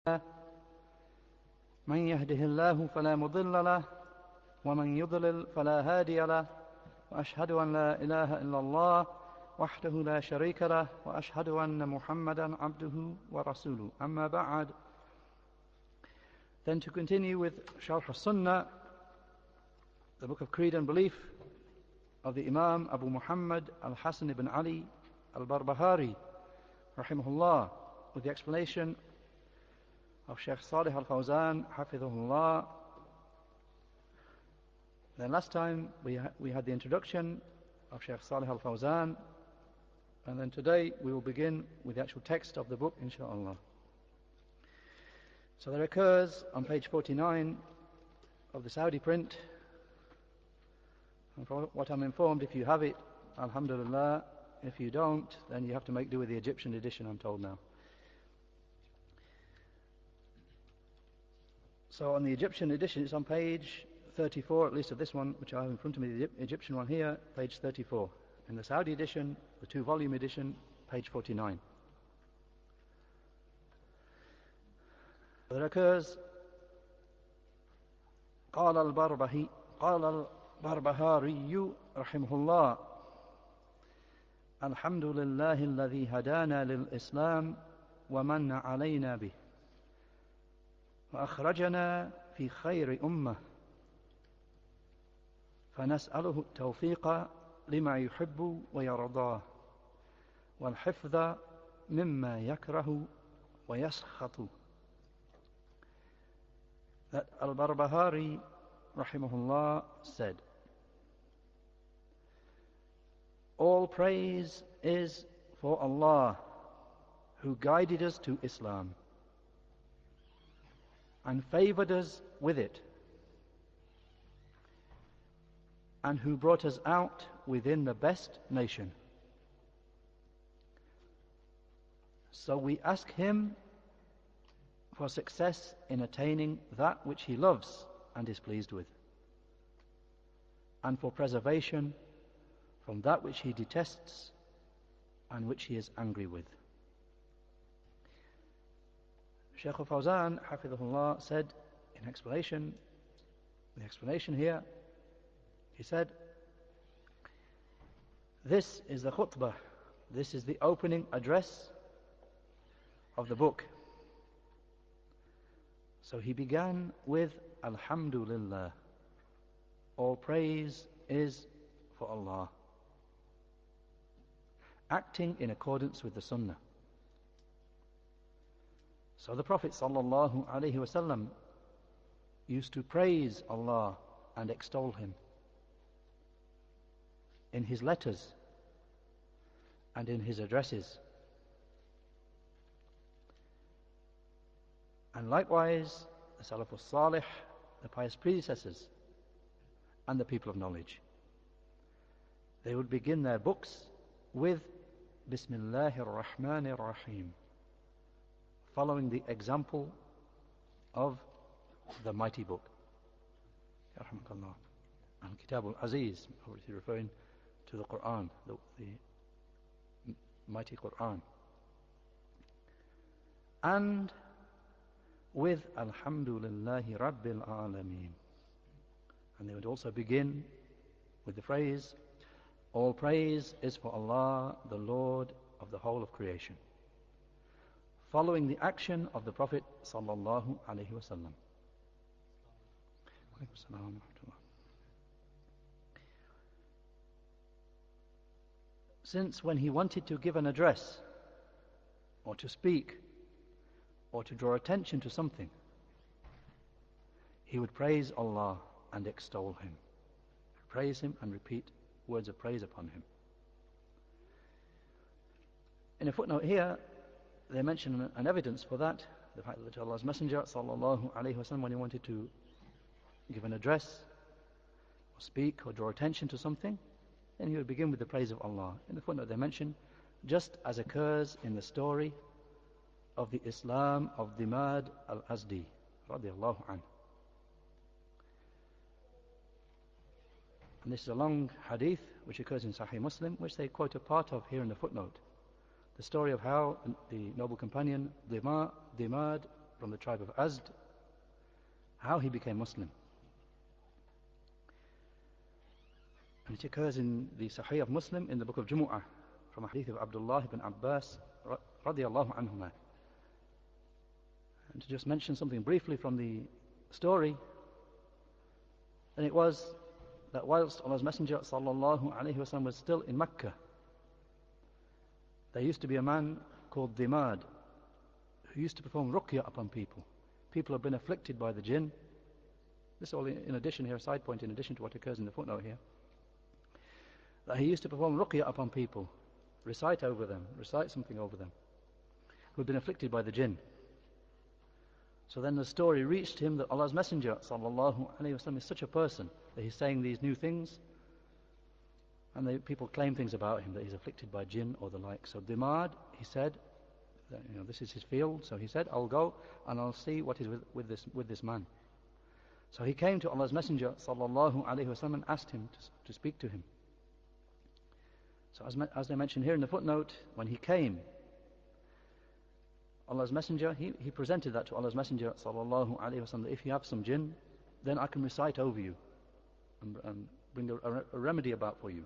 من يهده الله فلا مضل له ومن يضلل فلا هادي له وأشهد أن لا إله إلا الله وحده لا شريك له وأشهد أن محمدا عبده ورسوله. أما بعد. Then to continue with Sharh al-Sunnah, the book of Creed and Belief of the Imam Abu Muhammad al-Hasan ibn Ali al-Barbahari rahimahullah, with the explanation of Shaykh Salih al-Fawzan hafidhahullah. Then last time we had the introduction of Shaykh Salih al-Fawzan, and then today we will begin with the actual text of the book, inshaAllah. So there occurs on page 49 of the Saudi print, and from what I'm informed, if you have it, alhamdulillah. If you don't, then you have to make do with the Egyptian edition, I'm told now. So on the Egyptian edition, it's on page 34, at least of this one, which I have in front of me, the Egyptian one here, page 34. In the Saudi edition, the 2-volume edition, page 49. There occurs, قال البربهاري رحمه الله: الحمد لله الذي هدانا للإسلام ومن علينا به وأخرجنا في خير أمة، فنسأله التوفيق لما يحب ويرضاه والحفظ مما يكره ويسخط. That Al-Barbahari rahimahullah said, all praise is for Allah, who guided us to Islam and favored us with it, and who brought us out within the best nation. So we ask him for success in attaining that which he loves and is pleased with, and for preservation from that which he detests and which he is angry with. Shaykh al-Fawzan hafidhahullah said in explanation, the explanation here, he said, this is the khutbah, this is the opening address of the book. So he began with Alhamdulillah, all praise is for Allah, acting in accordance with the Sunnah. So the Prophet sallallahu alaihi wasallam used to praise Allah and extol him in his letters and in his addresses. And likewise, the Salafus Salih, the pious predecessors, and the people of knowledge, they would begin their books with Bismillahir Rahmanir Rahim, following the example of the mighty book. And Kitab al-Aziz, obviously referring to the Quran, the mighty Quran. And with Alhamdulillahi Rabbil Alameen. And they would also begin with the phrase, all praise is for Allah, the Lord of the whole of creation, following the action of the Prophet sallallahu alaihi wasallam. Since when he wanted to give an address or to speak or to draw attention to something, he would praise Allah and extol him, praise him and repeat words of praise upon him. In a footnote here, they mention an evidence for that, the fact that Allah's Messenger sallallahu alaihi wasallam, when he wanted to give an address or speak or draw attention to something, then he would begin with the praise of Allah. In the footnote they mention, just as occurs in the story of the Islam of Dimad al-Azdi radiyallahu anhu. And this is a long hadith which occurs in Sahih Muslim, which they quote a part of here in the footnote. The story of how the noble companion Dimad from the tribe of Azd, how he became Muslim. And it occurs in the Sahih of Muslim in the book of Jumu'ah from a hadith of Abdullah ibn Abbas radiyallahu anhuma. And to just mention something briefly from the story, then it was that whilst Allah's Messenger sallallahu alaihi wasallam was still in Mecca, there used to be a man called Dimad who used to perform ruqya upon people. People have been afflicted by the jinn. This is all in addition here, a side point in addition to what occurs in the footnote here. That he used to perform ruqya upon people, recite something over them, who had been afflicted by the jinn. So then the story reached him that Allah's Messenger sallallahu alaihi wasallam is such a person that he's saying these new things, and people claim things about him, that he's afflicted by jinn or the like. So Dimad, he said, that, this is his field. So he said, I'll go and I'll see what is with this man. So he came to Allah's Messenger sallallahu alaihi wasallam and asked him to speak to him. So as I mentioned here in the footnote, when he came, Allah's Messenger, he presented that to Allah's Messenger sallallahu alaihi wasallam, that if you have some jinn, then I can recite over you and bring a remedy about for you.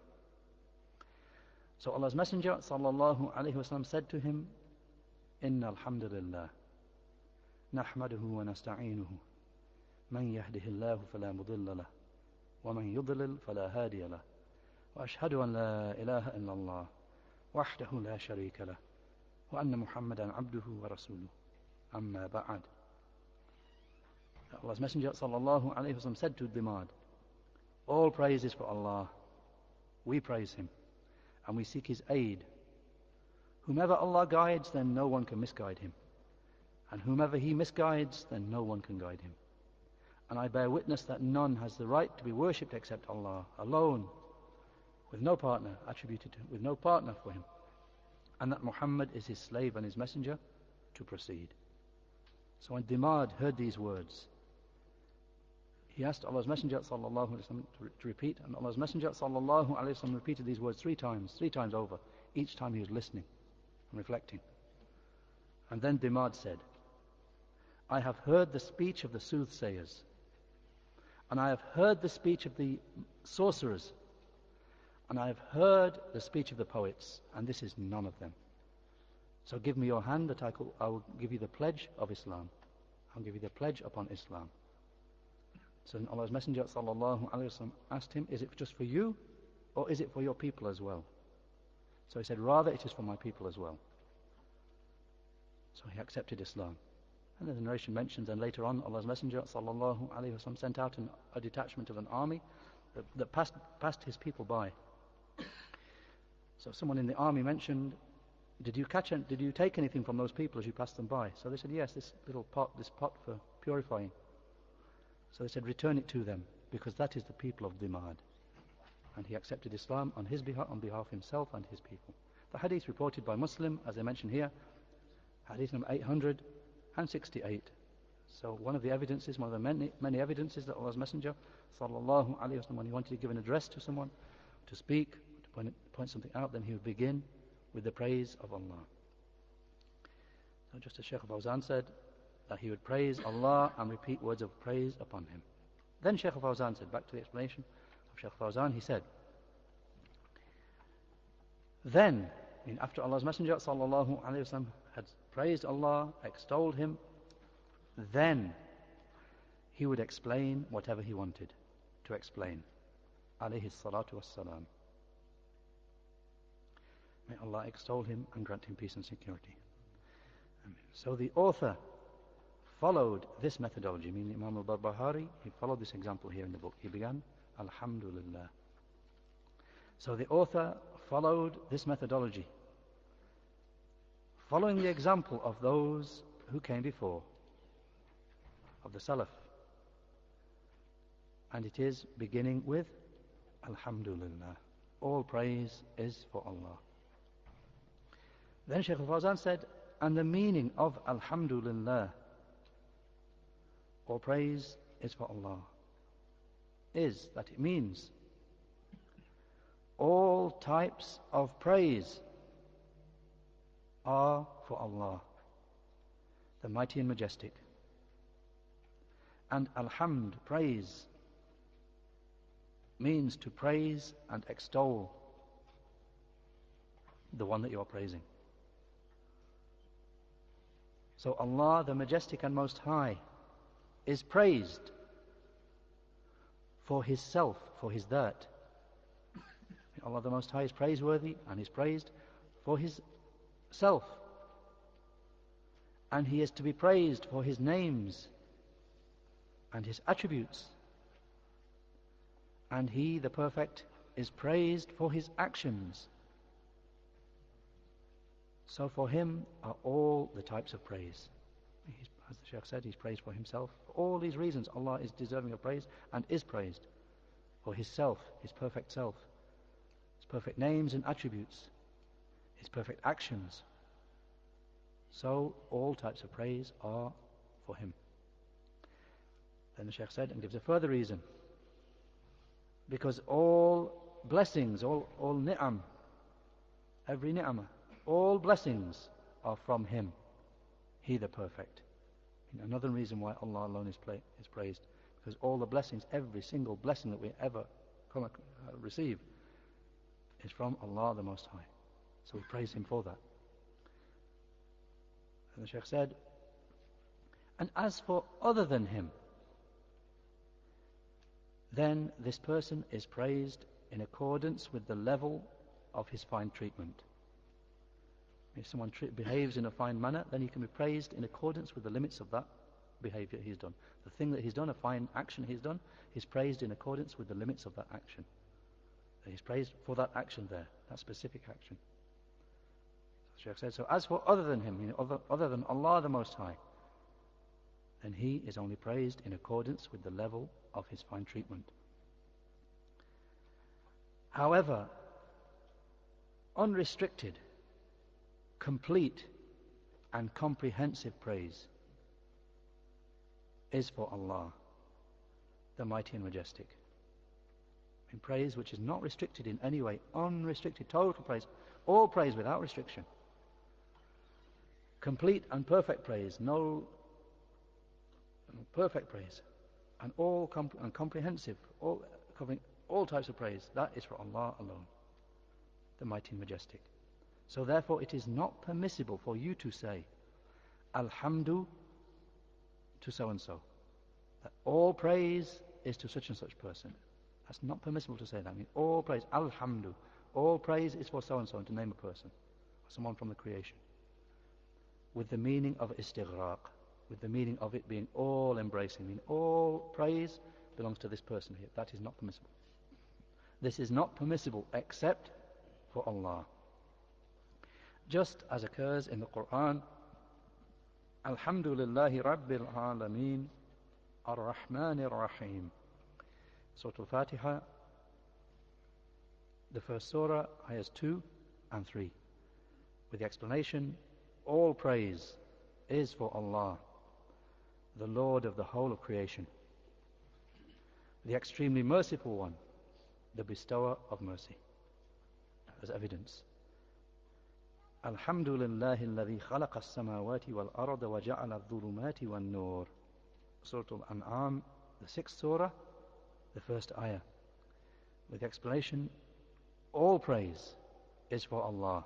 So Allah's Messenger sallallahu alaihi wasallam said to him, Inna alhamdulillah, nahmaduhu wa nasta'inuhu, man yahdihillahu fala mudilla lah, wa man yudlil fala hadiya lah, wa ashhadu an la ilaha illallah, wahdahu la sharika lah, wa anna Muhammadan abduhu wa rasuluh, amma ba'ad. Allah's Messenger sallallahu alaihi wasallam said to Dimad, all praise is for Allah. We praise Him and we seek His aid. Whomever Allah guides, then no one can misguide him. And whomever He misguides, then no one can guide him. And I bear witness that none has the right to be worshipped except Allah alone, with no partner attributed to Him, with no partner for Him. And that Muhammad is His slave and His messenger to proceed. So when Dimad heard these words, he asked Allah's Messenger sallallahu alaihi wasallam to repeat, and Allah's Messenger sallallahu alaihi wasallam repeated these words three times over, each time he was listening and reflecting. And then Dimad said, I have heard the speech of the soothsayers, and I have heard the speech of the sorcerers, and I have heard the speech of the poets, and this is none of them. So give me your hand that I will give you the pledge of Islam. I'll give you the pledge upon Islam. So Allah's Messenger sallallahu alaihi wasallam asked him, is it just for you or is it for your people as well? So he said, rather it is for my people as well. So he accepted Islam. And then the narration mentions, and later on Allah's Messenger sallallahu alaihi wasallam sent out a detachment of an army that passed his people by. So someone in the army mentioned, did you take anything from those people as you passed them by? So they said, yes, this pot for purifying. So they said, return it to them, because that is the people of Dimad. And he accepted Islam on behalf of himself and his people. The hadith reported by Muslim, as I mentioned here, hadith number 868. So one of the many evidences that Allah's Messenger sallallahu alaihi wasallam, when he wanted to give an address to someone, to speak, to point something out, then he would begin with the praise of Allah. So just as Shaykh Fawzan said, that he would praise Allah and repeat words of praise upon Him. Then Shaykh Fawzan said, back to the explanation of Shaykh Fawzan, he said, then, after Allah's Messenger sallallahu alaihi wasallam had praised Allah, extolled Him, then he would explain whatever he wanted to explain. Alayhi salatu wassalam. May Allah extol him and grant him peace and security. Amen. So the author followed this methodology, meaning Imam al-Barbahari, he followed this example here in the book. He began, Alhamdulillah. So the author followed this methodology, following the example of those who came before, of the Salaf. And it is beginning with Alhamdulillah. All praise is for Allah. Then Shaykh al-Fawzan said, and the meaning of Alhamdulillah, all praise is for Allah, is that it means all types of praise are for Allah. the mighty and majestic. And alhamd, praise, means to praise and extol the one that you are praising. So Allah, the Majestic and Most High, is praised for His self, for His that. Allah the Most High is praiseworthy and is praised for His self. And He is to be praised for His names and His attributes. And He, the Perfect, is praised for His actions. So for Him are all the types of praise. As the Shaykh said, He's praised for Himself. For all these reasons, Allah is deserving of praise and is praised for His self, His perfect self, His perfect names and attributes, His perfect actions. So all types of praise are for Him. Then the Shaykh said, and gives a further reason. Because all blessings, all ni'am, every ni'amah, all blessings are from Him, He the Perfect. Another reason why Allah alone is praised, because all the blessings, every single blessing that we ever receive, is from Allah the Most High. So we praise Him for that. And the Shaykh said, and as for other than Him, then this person is praised in accordance with the level of his fine treatment. If someone behaves in a fine manner, then he can be praised in accordance with the limits of that behavior he's done. The thing that he's done, a fine action he's done, he's praised in accordance with the limits of that action. He's praised for that action there, that specific action. The Shaykh said, so as for other than Him, other than Allah the Most High, then He is only praised in accordance with the level of His fine treatment. However, unrestricted, complete and comprehensive praise is for Allah, the Mighty and Majestic. In praise which is not restricted in any way, unrestricted, total praise, all praise without restriction. Complete and perfect praise, perfect praise, and and comprehensive, covering all types of praise, that is for Allah alone, the Mighty and Majestic. So therefore it is not permissible for you to say Alhamdu to so and so, that all praise is to such and such person. That's not permissible to say that. I mean, all praise, Alhamdu, all praise is for so and so, and to name a person, someone from the creation, with the meaning of istighraq, with the meaning of it being all embracing. I mean, all praise belongs to this person here. That is not permissible. This is not permissible except for Allah. Just as occurs in the Quran, Alhamdulillahi Rabbil Alameen Ar-Rahmanir Rahim. Surah Al-Fatiha, the first surah, ayahs 2 and 3, with the explanation, all praise is for Allah, the Lord of the whole of creation, the extremely merciful one, the bestower of mercy. As evidence, Alhamdulillahi alladhi khalaqa as-samawati wal arda wa ja'ala adh-dhulumati wan nur. Surah Al-An'am, the 6th surah, the first ayah, with the explanation, all praise is for Allah,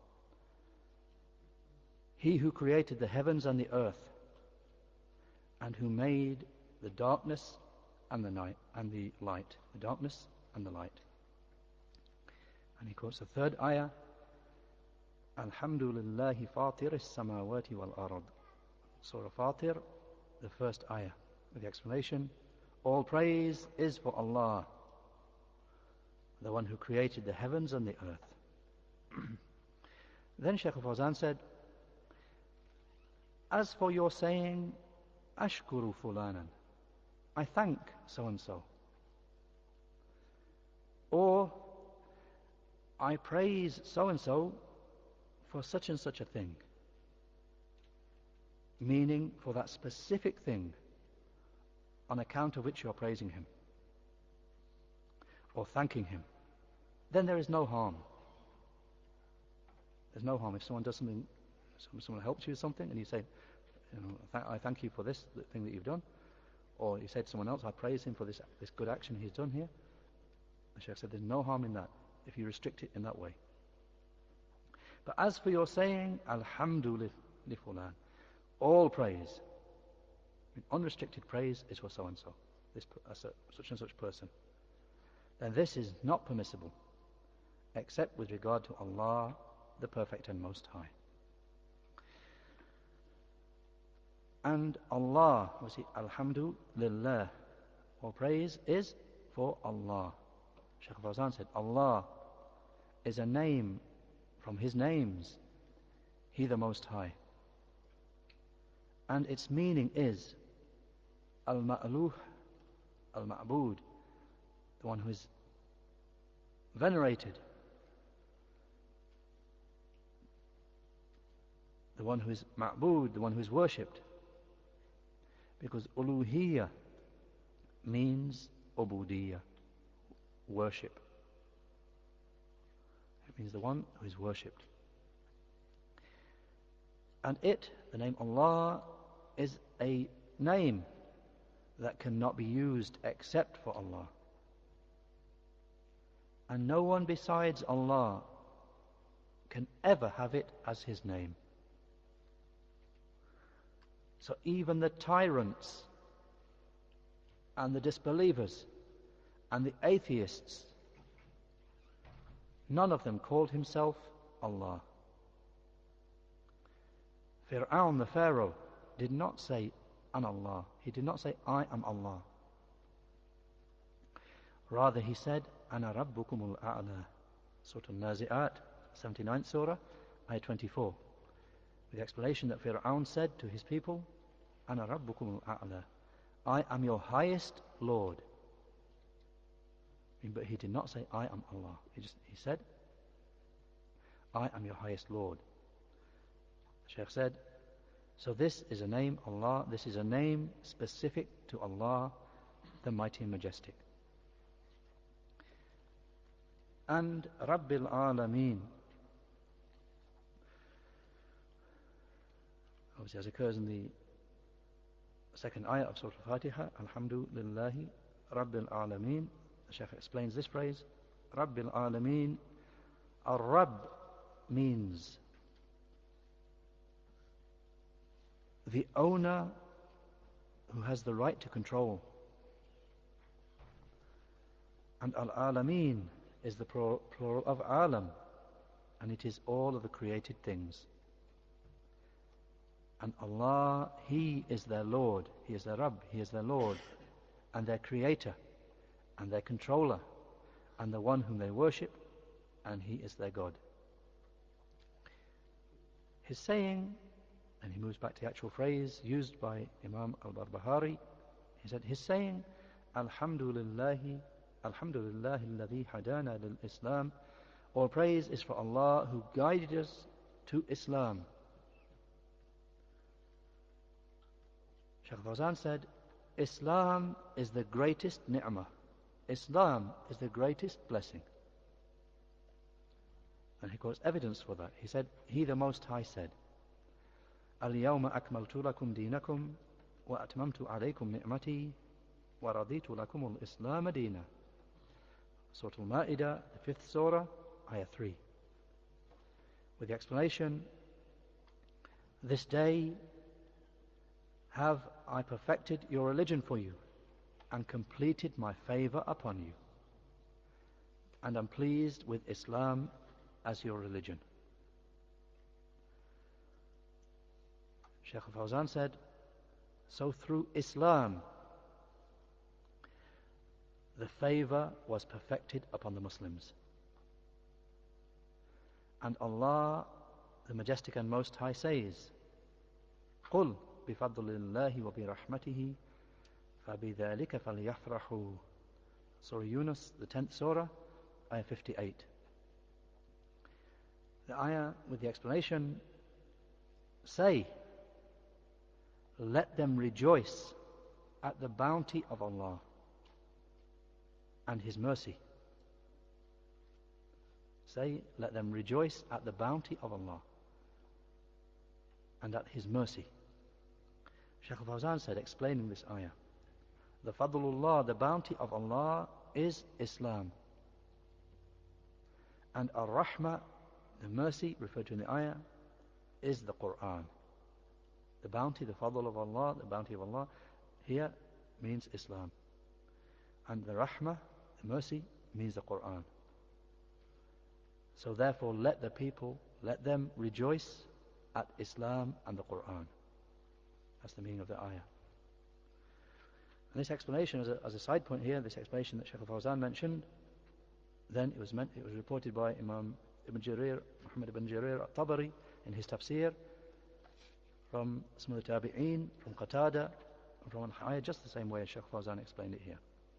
He who created the heavens and the earth, and who made the darkness and the night and the light, the darkness and the light. And he quotes the 3rd ayah, Alhamdulillahi fatir as-samawati wal ard. Surah Fatir, the 1st ayah, with the explanation, all praise is for Allah, the one who created the heavens and the earth. Then Shaykh Al-Fawzan said, as for your saying, Ashkuru fulanan, I thank so and so, or I praise so and so for such and such a thing, meaning for that specific thing on account of which you are praising him or thanking him, then there is no harm. There's no harm if someone does something, someone helps you with something and you say, I thank you for this thing that you've done. Or you say to someone else, I praise him for this good action he's done here. The Shaykh said, there's no harm in that if you restrict it in that way. But as for your saying, Alhamdulillah, all praise, unrestricted praise is for so-and-so, such and such person, then this is not permissible, except with regard to Allah, the Perfect and Most High. And Allah, we see, Alhamdulillah, all praise is for Allah. Shaykh Fawzan said, Allah is a name from His names, He the Most High. And its meaning is Al-Ma'luh, Al-Ma'bud, the one who is venerated, the one who is Ma'bud, the one who is worshipped. Because Uluhiyya means Ubudiyya, worship. It means the one who is worshipped. And the name Allah, is a name that cannot be used except for Allah. And no one besides Allah can ever have it as his name. So even the tyrants and the disbelievers and the atheists, none of them called himself Allah. Fir'aun, the Pharaoh, did not say, An Allah. He did not say, I am Allah. Rather, he said, Ana Rabbukumul A'la. Surah Al-Nazi'at, 79th Surah, Ayah 24. With the explanation that Fir'aun said to his people, Ana Rabbukumul A'la. I am your highest Lord. But he did not say, I am Allah. He said, I am your highest Lord. The Shaykh said, so this is a name, Allah, this is a name specific to Allah, the Mighty and Majestic. And Rabbil Alameen, obviously as occurs in the second ayah of Surah Al-Fatiha, Alhamdulillahi Rabbil Alameen. The Shaykh explains this phrase, Rabbil Alameen. Ar-Rabb means the owner who has the right to control. And Al-Alameen is the plural of Alam, and it is all of the created things. And Allah, He is their Lord, He is their Rabb, He is their Lord, and their Creator, and their Controller, and the one whom they worship, and He is their God. His saying, and he moves back to the actual phrase used by Imam al-Barbahari, he said, his saying, Alhamdulillahi, Alhamdulillahi alladhi hadana lil-Islam, all praise is for Allah who guided us to Islam. Shaykh Fawzan said, Islam is the greatest ni'mah. Islam is the greatest blessing. And he quotes evidence for that. He said, He the Most High said, Al-yawma akmaltu lakum dinakum wa atmamtu alaykum ni'mati wa raditu lakum al-Islam dina. Surah Al-Ma'idah, the 5th Surah, Ayah 3. With the explanation, this day have I perfected your religion for you and completed my favor upon you, and am pleased with Islam as your religion. Shaykh Fawzan said, so through Islam the favor was perfected upon the Muslims. And Allah, the Majestic and Most High, says, قُلْ بِفَضْلِ اللَّهِ وَبِرَحْمَتِهِ فَبِذَلِكَ فَلْيَفْرَحُوا. Surah Yunus, the 10th Surah, Ayah 58. The ayah with the explanation, say, let them rejoice at the bounty of Allah and His mercy. Say, let them rejoice at the bounty of Allah and at His mercy. Shaykh al-Fawzan said, explaining this ayah, the fadlullah, the bounty of Allah, is Islam. And ar-rahmah, the mercy referred to in the ayah, is the Quran. The bounty, the fadl of Allah, the bounty of Allah here means Islam. And the rahmah, the mercy, means the Quran. So therefore let the people, let them rejoice at Islam and the Quran. That's the meaning of the ayah. And this explanation, as a side point here, this explanation that Shaykh al-Fawzan mentioned, then it was reported by Imam Ibn Jarir, Muhammad ibn Jarir al-Tabari in his tafsir, from some of the tabi'een, from Qatada, and from al-Hayy, just the same way as Shaykh al-Fawzan explained it here.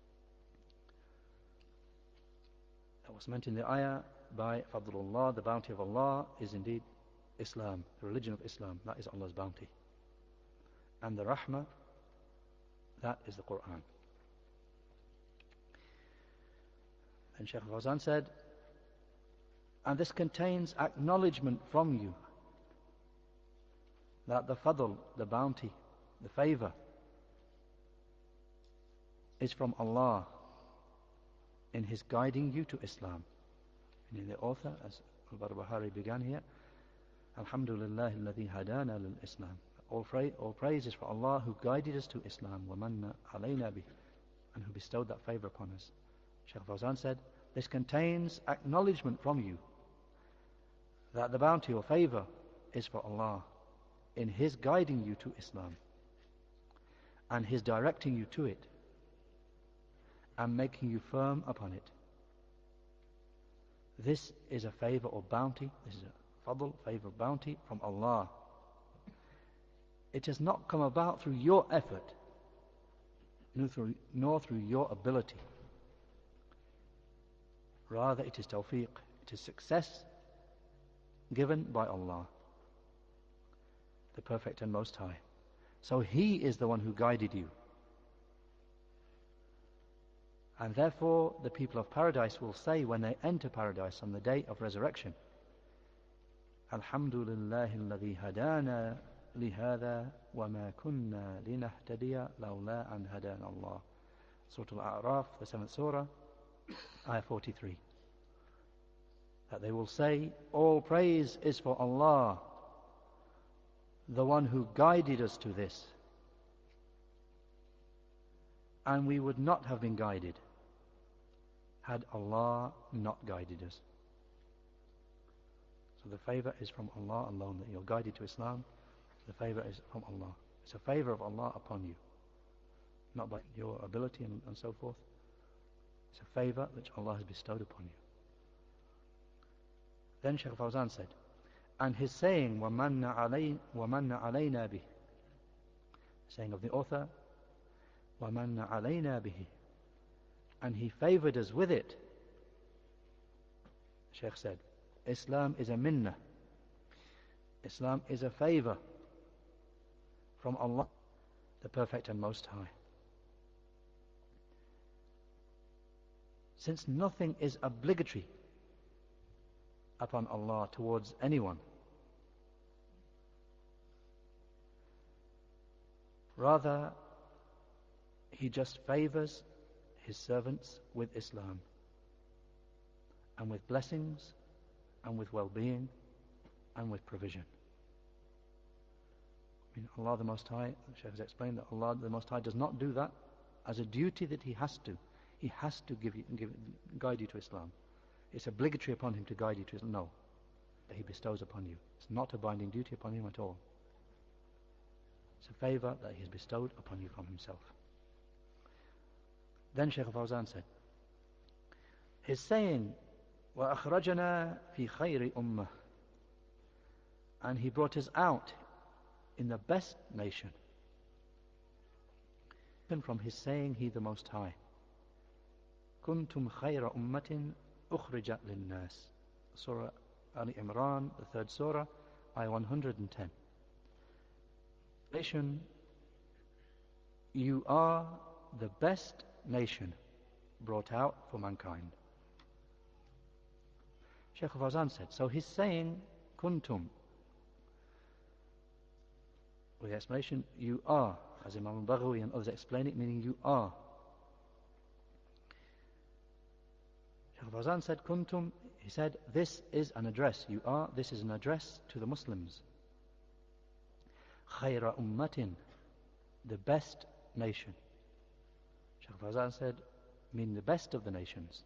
That was meant in the ayah by Fadlullah, the bounty of Allah, is indeed Islam, the religion of Islam. That is Allah's bounty. And the rahmah, that is the Quran. And Shaykh al-Fawzan said, and this contains acknowledgement from you that the fadl, the bounty, the favor, is from Allah in His guiding you to Islam. And in the author, as al-Barbahari began here, Alhamdulillah alladhi hadana lil-Islam. All praise is for Allah who guided us to Islam, وَمَنَّ عَلَيْنَا بِهِ, and who bestowed that favor upon us. Shaykh Fawzan said, this contains acknowledgement from you that the bounty or favor is for Allah in His guiding you to Islam and His directing you to it and making you firm upon it. This is a favor or bounty, this is a fadl, favor, bounty from Allah. It has not come about through your effort, nor through your ability. Rather, it is tawfiq, it is success given by Allah, the Perfect and Most High. So He is the one who guided you. And therefore, the people of paradise will say when they enter paradise on the day of resurrection, Alhamdulillahi alladhi hadana lihada wa ma kunna linahtadiya lawla an hadana Allah. Surah Al-A'raf, the 7th surah, ayah 43. That they will say, all praise is for Allah, the one who guided us to this. And we would not have been guided had Allah not guided us. So the favor is from Allah alone, that you're guided to Islam. The favor is from Allah. It's a favor of Allah upon you, not by your ability and so forth. It's a favor which Allah has bestowed upon you. Then Shaykh Fawzan said, and his saying, وَمَنَّ عَلَيْنَا بِهِ, saying of the author, وَمَنَّ عَلَيْنَا بِهِ, and He favored us with it. Shaykh said, Islam is a minnah. Islam is a favor from Allah, the Perfect and Most High. Since nothing is obligatory upon Allah towards anyone, rather He just favors His servants with Islam and with blessings and with well-being and with provision. I mean, Allah the Most High, the Shaykh has explained that Allah the Most High does not do that as a duty that He has to. He has to guide you to Islam. It's obligatory upon Him to guide you to Islam. No, that He bestows upon you. It's not a binding duty upon Him at all. It's a favor that He has bestowed upon you from Himself. Then Shaykh al-Fawzan said, his saying, وَأَخْرَجَنَا فِي خَيْرِ أُمَّةٍ, and He brought us out in the best nation. And from His saying, He the Most High, كُنْتُمْ خَيْرَ أُمَّةٍ أُخْرِجَتْ لِلنَّاسِ, Surah Ali Imran, the 3rd surah, ayah 110. Nation, you are the best nation brought out for mankind. Shaykh al-Fawzan said, so his saying, kuntum, with the explanation, you are, as Imam al-Baghawi and others explain it, meaning you are. Shaykh al-Fawzan said, kuntum, he said, this is an address, you are, this is an address to the Muslims. Khayra ummatin, the best nation. Shaykh al-Fawzan said, meaning the best of the nations.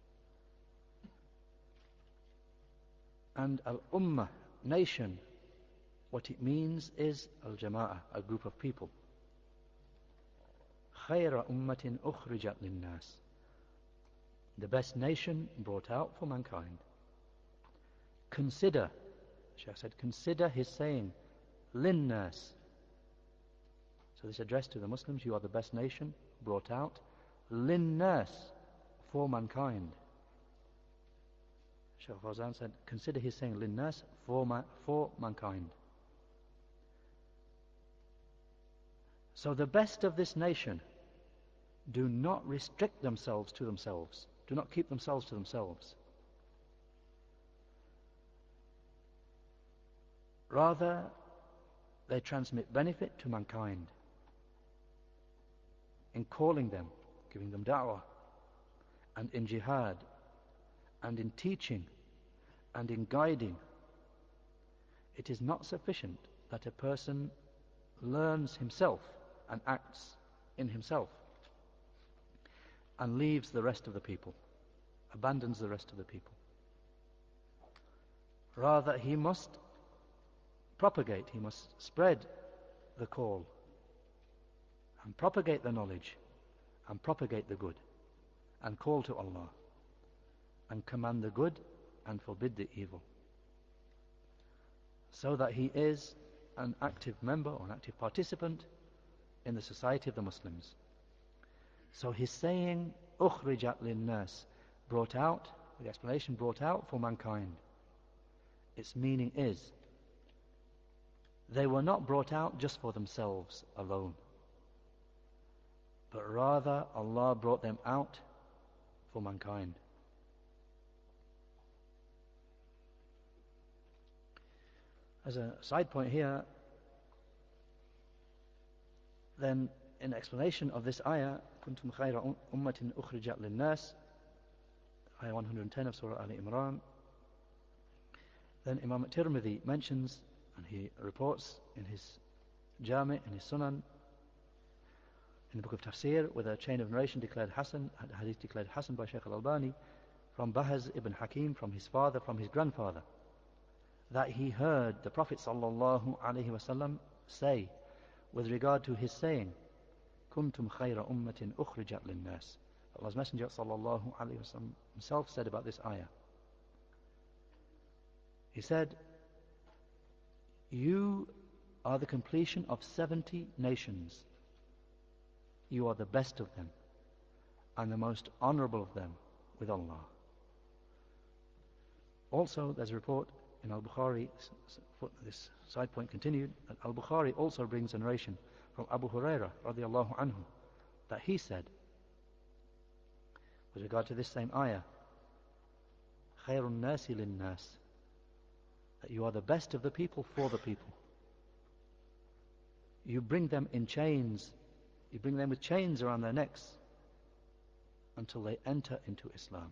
And al-ummah, nation, what it means is al-jama'ah, a group of people. Khayra ummatin ukhrijat linnas, the best nation brought out for mankind. Consider, Shaykh said, consider his saying, linnas. So this address to the Muslims, you are the best nation brought out, linnas, for mankind. Shaykh Fawzan said, consider his saying, linnas, for mankind. So the best of this nation do not restrict themselves to themselves. Do not keep themselves to themselves. Rather, they transmit benefit to mankind in calling them, giving them da'wah, and in jihad, and in teaching, and in guiding. It is not sufficient that a person learns himself and acts in himself and leaves the rest of the people, abandons the rest of the people. Rather, he must propagate, he must spread the call and propagate the knowledge and propagate the good and call to Allah and command the good and forbid the evil, so that he is an active member or an active participant in the society of the Muslims. So his saying, ukhrijat linnas, brought out, the explanation, brought out for mankind. Its meaning is, they were not brought out just for themselves alone, but rather Allah brought them out for mankind. As a side point here, then in explanation of this ayah, kuntum khayra ummatin ukhrijat linnas, ayah 110 of Surah Al-Imran, then Imam Tirmidhi mentions, and he reports in his Jami', in his Sunan, in the book of Tafsir, with a chain of narration declared Hasan, hadith declared Hasan by Shaykh al-Albani, from Bahaz ibn Hakim, from his father, from his grandfather, that he heard the Prophet sallallahu alaihi wasallam say, with regard to his saying, kuntum khayra ummatin ukhrijat linnas. Allah's Messenger sallallahu alaihi wasallam himself said about this ayah. He said, you are the completion of 70 nations. You are the best of them and the most honorable of them with Allah. Also, there's a report in Al-Bukhari, this side point continued, that Al-Bukhari also brings a narration from Abu Hurairah radiallahu anhu, that he said, with regard to this same ayah, khayrun nasi linnas, that you are the best of the people for the people. You bring them in chains, you bring them with chains around their necks until they enter into Islam.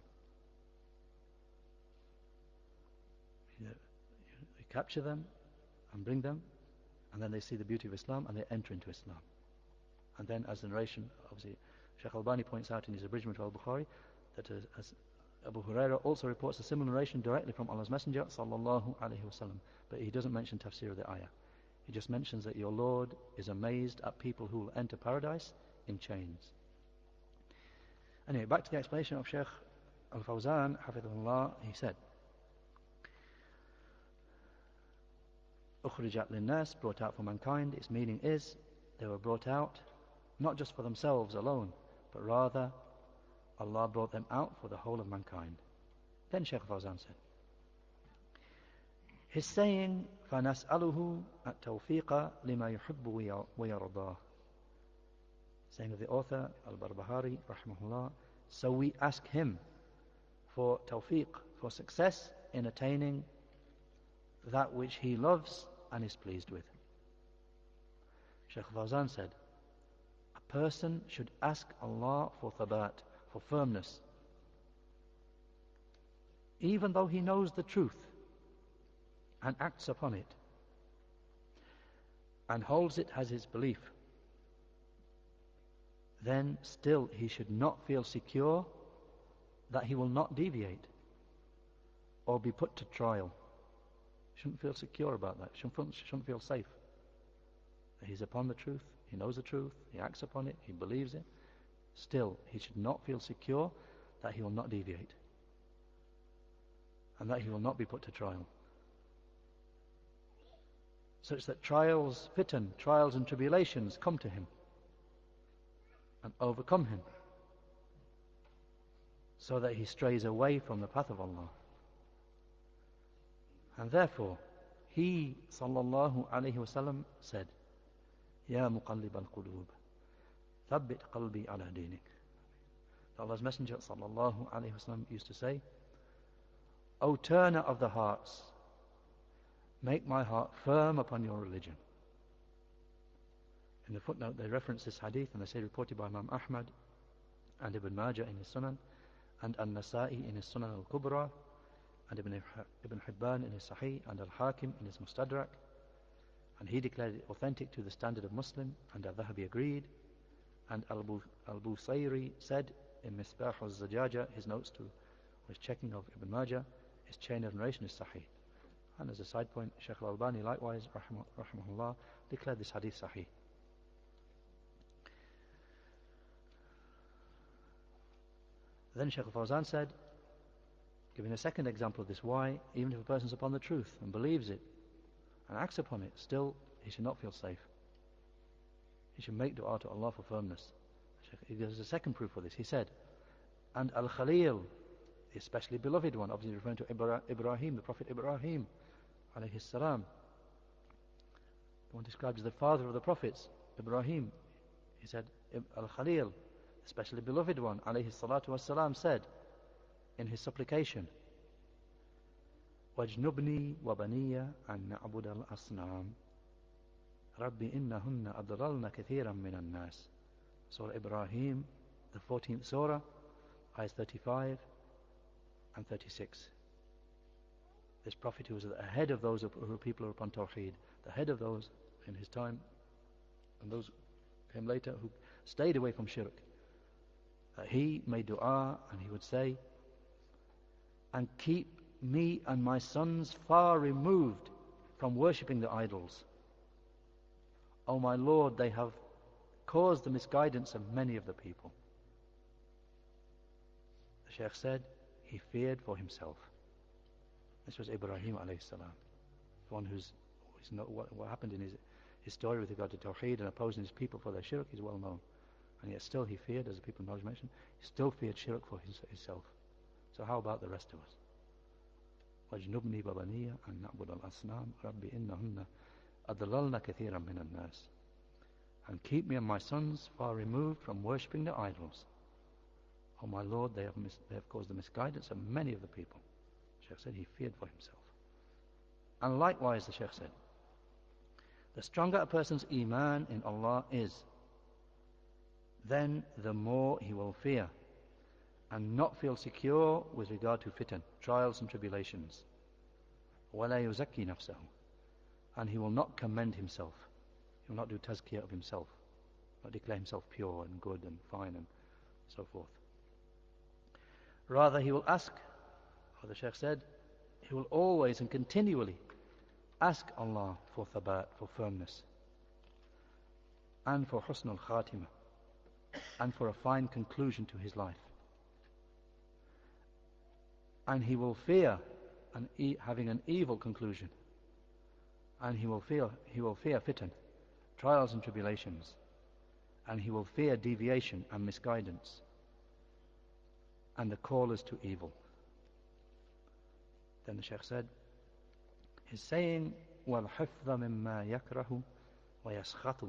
You capture them and bring them, and then they see the beauty of Islam and they enter into Islam. And then, as the narration, obviously, Shaykh Albani points out in his abridgment of Al-Bukhari, that as Abu Hurairah also reports a similar narration directly from Allah's Messenger sallallahu alaihi wasallam, but he doesn't mention tafsir of the ayah. He just mentions that your Lord is amazed at people who will enter paradise in chains. Anyway, back to the explanation of Shaykh Al-Fawzan, hafidhahullah, he said, ukhrijat linnas, brought out for mankind, its meaning is, they were brought out not just for themselves alone, but rather Allah brought them out for the whole of mankind. Then Shaykh Fawzan said, his saying, فَنَسْأَلُهُ التَّوْفِيقَ لِمَا يُحِبُّ وَيَرْضَاهُ, saying of the author, Al-Barbahari, rahimahullah, so we ask him for tawfiq, for success in attaining that which he loves and is pleased with. Shaykh Fawzan said, a person should ask Allah for thabat, for firmness, even though he knows the truth and acts upon it and holds it as his belief. Then still he should not feel secure that he will not deviate or be put to trial. Shouldn't feel secure about that. Shouldn't feel safe. He's upon the truth, he knows the truth, he acts upon it, he believes it. Still, he should not feel secure that he will not deviate and that he will not be put to trial. Such that trials, fitan, trials and tribulations come to him and overcome him, so that he strays away from the path of Allah. And therefore, he sallallahu alayhi wasallam said, Ya muqallib al-qulub, thabbit qalbi ala dinik. Allah's Messenger sallallahu alayhi wasallam used to say, O turner of the hearts, make my heart firm upon your religion. In the footnote they reference this hadith and they say reported by Imam Ahmad and Ibn Majah in his Sunan and An-Nasa'i in his Sunan al-Kubra and Ibn Hibban in his Sahih and Al-Hakim in his Mustadrak, and he declared it authentic to the standard of Muslim, and Al-Dhahabi agreed, and Al-Busayri said in Misbah al-Zajaja, his notes to his checking of Ibn Majah, his chain of narration is Sahih. And as a side point, Shaykh al-Albani likewise, rahimahullah, declared this hadith Sahih. Then Shaykh al-Fawzan said, giving a second example of this, why, even if a person is upon the truth and believes it and acts upon it, still he should not feel safe. He should make dua to Allah for firmness. He gives a second proof for this. He said, and Al-Khalil, the especially beloved one, obviously referring to Ibrahim, the Prophet Ibrahim, alayhi salam, the one described as the father of the prophets, Ibrahim. He said, Al-Khalil, especially beloved one, alayhi salatu wassalam, said in his supplication, وَاجْنُبْنِي وَبَنِيَّ أَن نَعْبُدَ الْأَصْنَامِ رَبِّ إِنَّهُنَّ أَضْلَلْنَ كَثِيرًا مِنَ النَّاسِ. Surah Ibrahim, the 14th surah, ayahs 35 and 36. This prophet who was at the head of those who people who were upon Tawheed, the head of those in his time, and those who came later who stayed away from shirk, he made dua and he would say, and keep me and my sons far removed from worshipping the idols. O my Lord, they have caused the misguidance of many of the people. The Shaykh said he feared for himself. This was Ibrahim alayhi salam, the one who's what happened in his story with regard to Tawheed and opposing his people for their shirk is well known. And yet still he feared, as the people of knowledge mentioned, he still feared shirk for himself. So how about the rest of us? وَاجْنُبْنِي بَبَنِيَّ أَن نَعْبُدَ الْأَصْنَامِ رَبِّ إِنَّهُنَّ أَضْلَلْنَ كَثِيرًا مِنَ النَّاسِ. And keep me and my sons far removed from worshipping the idols. Oh my Lord, they have caused the misguidance of many of the people. The Shaykh said he feared for himself. And likewise, the Shaykh said, the stronger a person's iman in Allah is, then the more he will fear and not feel secure with regard to fitan, trials and tribulations. وَلَا يُزَكِّي نَفْسَهُ. And he will not commend himself. He will not do tazkiyah of himself, not declare himself pure and good and fine and so forth. Rather, he will ask, or the Shaykh said, he will always and continually ask Allah for thabat, for firmness, and for husnul khatimah, and for a fine conclusion to his life. And he will fear having an evil conclusion, and he will fear fitan, trials and tribulations, and he will fear deviation and misguidance and the callers to evil. Then the Shaykh said, his saying, وَالْحِفْظَ مِمَّا يَكْرَهُ وَيَسْخَطُ.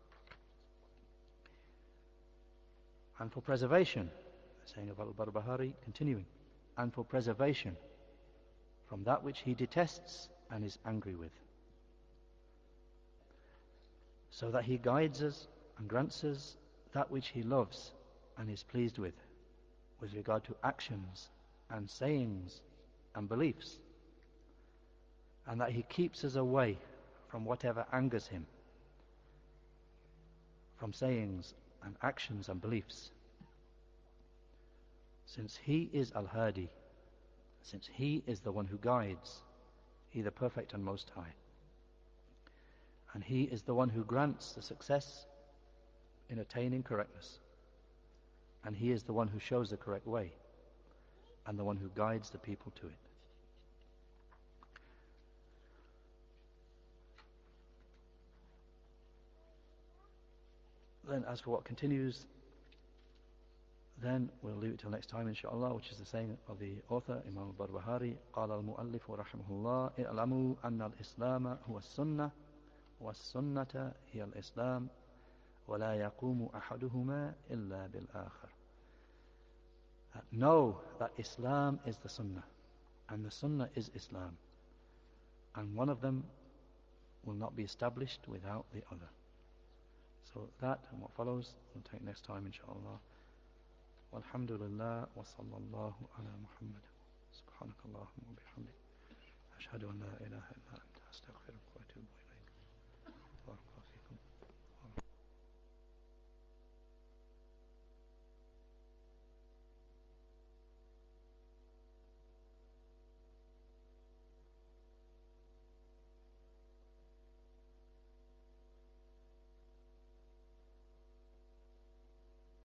And for preservation, the saying of Al-Barbahari, continuing, and for preservation from that which he detests and is angry with. so that He guides us and grants us that which He loves and is pleased with regard to actions and sayings and beliefs, and that He keeps us away from whatever angers Him, from sayings and actions and beliefs. Since He is Al-Hadi, since He is the one who guides, He the Perfect and Most High, and He is the one who grants the success in attaining correctness, and He is the one who shows the correct way and the one who guides the people to it. Then as for what continues, then we'll leave it till next time inshallah, which is the saying of the author Imam al-Barbahari, قال المؤلف رحمه الله اعلموا أن الإسلام هو السنة والسنة هي الإسلام ولا يقوم أحدهما إلا بالآخر. Know that Islam is the Sunnah and the Sunnah is Islam, and one of them will not be established without the other. So that and what follows we'll take next time inshallah. Walhamdulillah wa sallallahu ala Muhammad. Subhanakallahumma wa bihamdik. Ashhadu an la ilaha illa anta.